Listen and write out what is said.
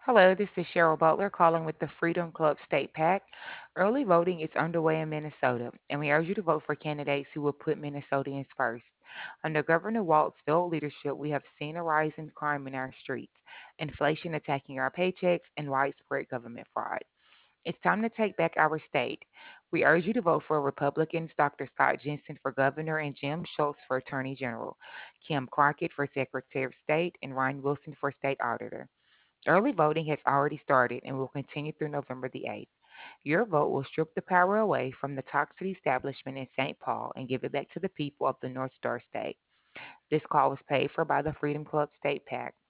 Hello, this is Cheryl Butler calling with the Freedom Club State PAC. Early voting is underway in Minnesota, and we urge you to vote for candidates who will put Minnesotans first. Under Governor Walt's failed leadership, we have seen a rise in crime in our streets, inflation attacking our paychecks, and widespread government fraud. It's time to take back our state. We urge you to vote for Republicans Dr. Scott Jensen for governor and Jim Schultz for attorney general, Kim Crockett for secretary of state, and Ryan Wilson for state auditor. Early voting has already started and will continue through November the 8th. Your vote will strip the power away from the toxic establishment in St. Paul and give it back to the people of the North Star State. This call was paid for by the Freedom Club State PAC.